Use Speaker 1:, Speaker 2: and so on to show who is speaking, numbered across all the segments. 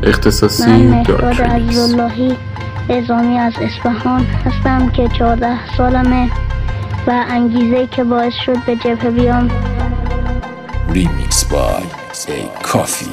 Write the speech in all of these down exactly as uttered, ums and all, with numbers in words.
Speaker 1: اختصاصی
Speaker 2: من مهداد عزیزاللهی نظامی از اصفهان هستم که چهارده سالمه و انگیزه که باعث شد به جبهه بیام
Speaker 3: ریمیکس بای ای کافی.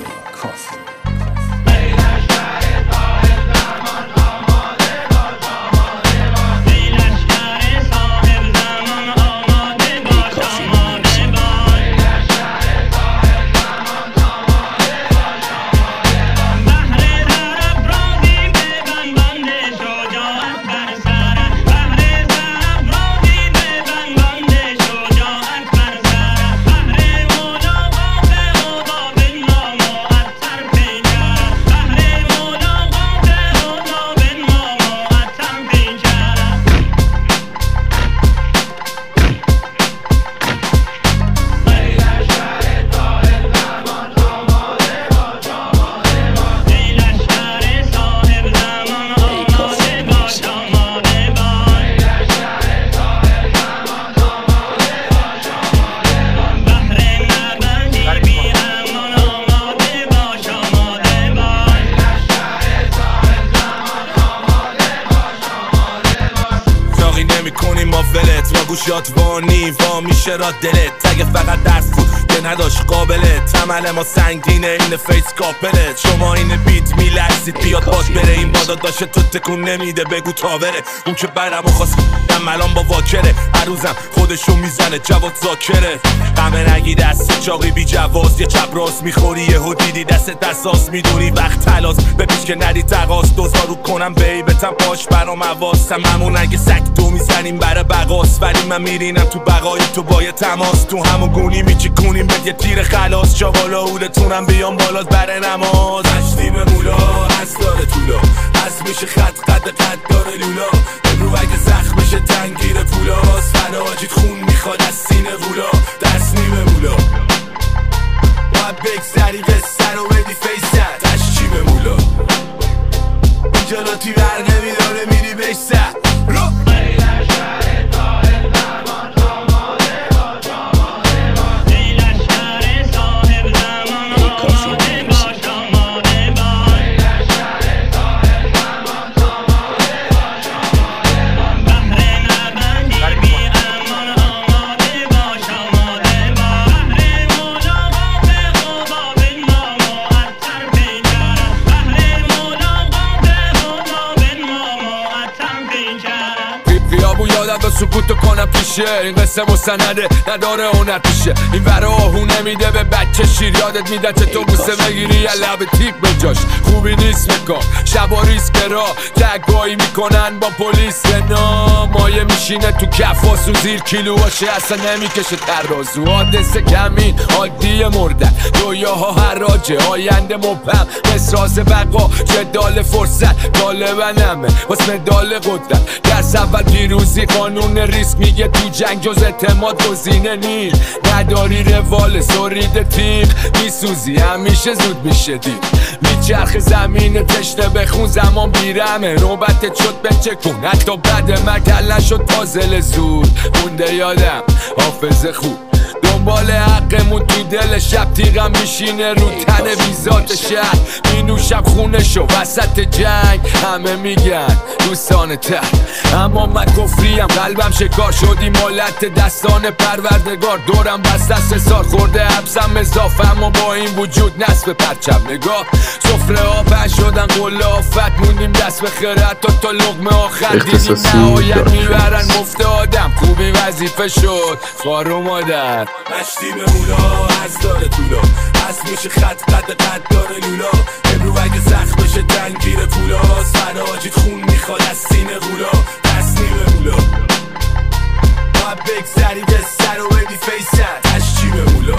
Speaker 4: گوشات وانی وا میشه را دلت تگه فقط درس بود که نداشت قابلت تمل ما سنگینه این فیس کاپلت شما این بیت میلرزید بیاد باد بره این بادا داشته تو تکون نمیده بگو تا بره اون که برم و خواست دم الان با واکره عروزم خودشو میزنه جواد زاکره قمه نگی دست چاقی بی جواز یه چپ راست میخوری یه ها دیدی دست دستاس میدونی وقت تلاس به پیش که ندی تقاس دوزارو کنم بیبتم پاش برام حواسم همون اگه سک دو میزنیم برا بقاس ولی من میرینم تو بقای تو با یه تماس تو همون گونی میچی کنیم به یه تیر خلاص چاوالا اولتونم بیام بالات بر نماز هشتیم مولا از داره طولا از میشه خط قد قد داره لولا امرو اگه زخم بشه تنگیر پولاس فراجید خون میخواد از سینه غولا دست نیمه مولا باید بگذری قصه رو بدی فیست هشت چی به مولا جلاتی برق نمیداره میری بشته رو سکوتو کنم پیشه این قصه مستنده نداره هنر پیشه این ور آهو نمیده به بچه شیر یادت میده چه تو بوسه بگیری یه لب تیک به جاش خوبی نیست مکان شبا ریسک را تگایی میکنن با پلیس نه مایه میشینه تو کفاس و زیر کیلوهاشه اصلا نمیکشه ترازو حادثه کمین عادی مردن رویاها حراجه آینده مبهم مسراز بقا جدال فرصت غالبنمه واسه مدال قدرت درس اول پیروزی قانون ریسک میگه تو جنگ جز اعتماد گزینه نیست نداری روال سرید تیغ میسوزی همیشه زود میشه دید میچرخ زمین تشنه بخون زمان بیرمه نوبتت شد بچه کن حتی بد مکل نشد پازل زود مونده یادم حافظه خوب دنبال حقمون تو دل شب تیغم میشینه رو تن بیزات شهر مینوشم خونشو وسط جنگ همه میگن دوستان ته اما من کفریم قلبم شکار شدی مالت دستان پروردگار دورم بست دست سار خورده حبسم اضافه اما با این وجود نصف پرچم نگاه سفره ها پن شدن قله آفت موندیم دست به خیرت تا تا لقمه آخر دیدیم نهایت میبرن مفت آدم خوبی وظیفه شد خار و مادر مشتی به مولا از داره طولا از میشه خط قد قد داره لولا امرو اگه زخم بشه تنگیر پولاس فراجید خون میخواد از سینه غولا دست نیمه مولا باید بگذری قصه رو بدی فیست هشت چی به مولا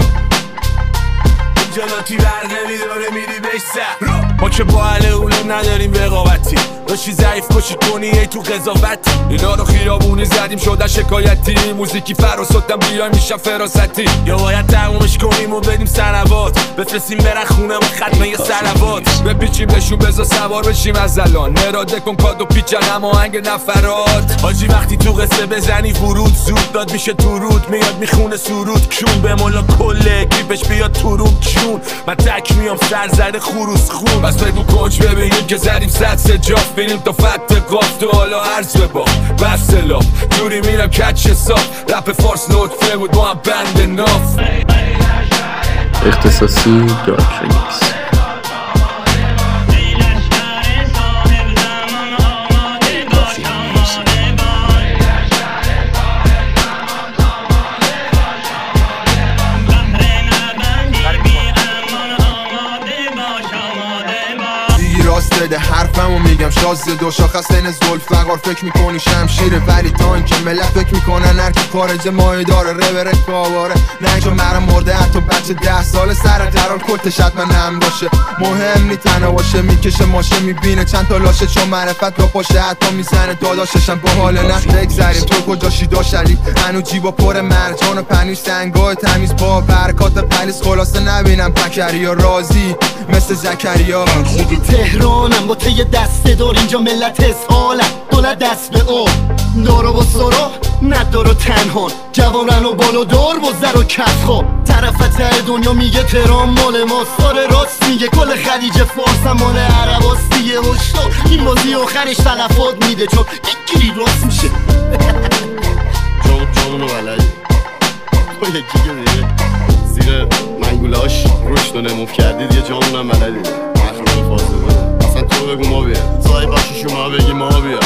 Speaker 4: جلاتی برق نمیداره میری بشته ما که با اهل علم نداریم رقابتی داشتی ضعیف کشی کنی ای تو قضاوتی اینا رو خیابونی زدیم شدن شکایتی موزیکی فراسدم بیای میشم فراستی یا باید تقومش کنیم و بدیم سنوات بفرستیم برن خونه و ختمه یه سلوات بپیچیم نشون بزا سوار بشیم از الان نراده کن کادو پیچن هم آهنگ نفرات حاجی وقتی تو قصه بزنی ورود زود داد میشه تو رود میاد میخونه سرود کون به مولا کله کلیپش بیاد تو روم چون من تک میام سر زده خروس خون از بگو کنج ببینیم که زدیم صد سجاف بینیم تا فت قاف تو حالا عرض به با بفت لاف جوری میرم کچ صاف رپ فارس نطفه بود با هم بند ناف
Speaker 1: اختصاصی دارک ریمیکس.
Speaker 5: راست بده حرفمو میگم شازده دو شاخص این زلفقار فکر میکنی شمشیره ولی تا اینکه ملت فکر میکنن هرکی خارج ماهی داره ربره کاباره نه اینجا مرم مرده حتی بچه ده ساله سر قرار کلتش حتما هم باشه مهم نی تنها باشه میکشه ماشه میبینه چند تا لاشه چون معرفت را پاشه حتی میزنه داداششم با حال نه بگذریم تو کجاشی داشلی هنو جیبا پر مرجان و پنیش سنگاه تمیز با برکات پلیس خلاصه نبینم پکریا رازی مثل زکریا
Speaker 6: خود تهرانم با ته دست دار اینجا ملت اسحالم دولت دست به او دارو با سرا ندارو تنها جوانن و بالو دار با زر و کف خواب طرف ته دنیا میگه تهران مال ماست داره راست میگه کل خلیج فارس هم مال عرباست دیگه هشدار این بازی آخرش تلفات میده چون یک گیری راست میشه جان جانونو بلدی تو یکی که دیگه زیر منگولاش رشد و نموف کردی دیگه جانونم بلدی مخلوق فاطمه اصلا تو بگو ما بیا صاحب باشیشو ما بگی ما بیا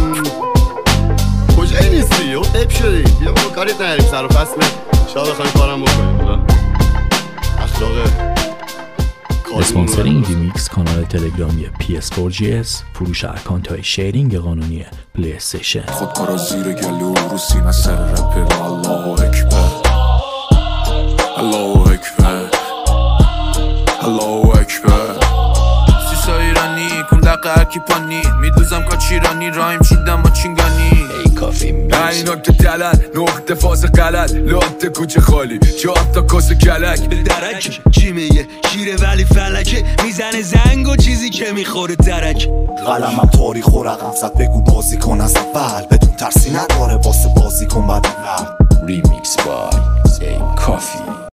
Speaker 6: کجایی نیستی یو اب شدی بیا ما کاریت نهاریم سر و فصله شاید بخوایم کارم بکنیم بلا اخلاقه
Speaker 7: اسپانسر این ریمیکس کانال تلگرامی پی اس فور جی اس فروش اکانت های شیرینگ قانونی پلی استیشن
Speaker 3: خودکارا زیر گلو رو سینه سر رپر الله اکبر الله اکبر الله اکبر
Speaker 8: سیسا ایرانی کن دقیقه هرکی پانی میدوزم کاچیرانی رایم چیدم با چینگانی
Speaker 3: ای کافی
Speaker 4: اینا که دلن نقطه فاز غلط لات کوچه خالی چهار تا کس کلک
Speaker 6: به درک جیمیه شیره ولی فلکه میزنه زنگ و چیزی که میخوره درک
Speaker 9: قلمم تاریخ و رقم زد بگو بازی کن از اول بدون ترسی نداره واسه بازی کن بعد اول
Speaker 3: ریمیکس بای ای کافی